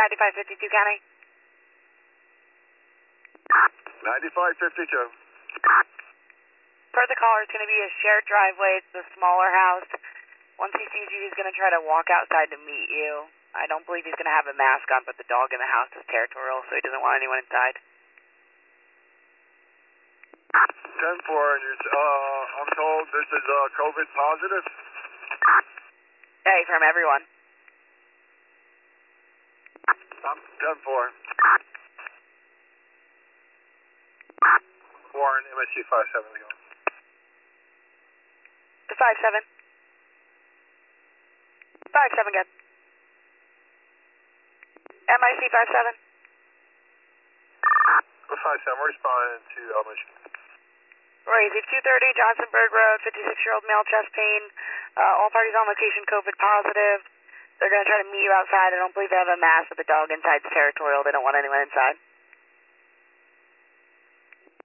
9552 County. 9552. Per the caller, it's going to be a shared driveway. It's a smaller house. Once he sees you, he's going to try to walk outside to meet you. I don't believe he's going to have a mask on, but the dog in the house is territorial, so he doesn't want anyone inside. 10-4, and I'm told this is COVID positive. Hey, from everyone. 10-4. Warren, MSC 57 again. The 57. 57 again. MIC 57. The 57, we're responding to Michigan. Rosie, 230 Johnsonburg Road, 56-year-old male, chest pain. All parties on location COVID positive. They're going to try to meet you outside. I don't believe they have a mask, but the dog inside's territorial. They don't want anyone inside.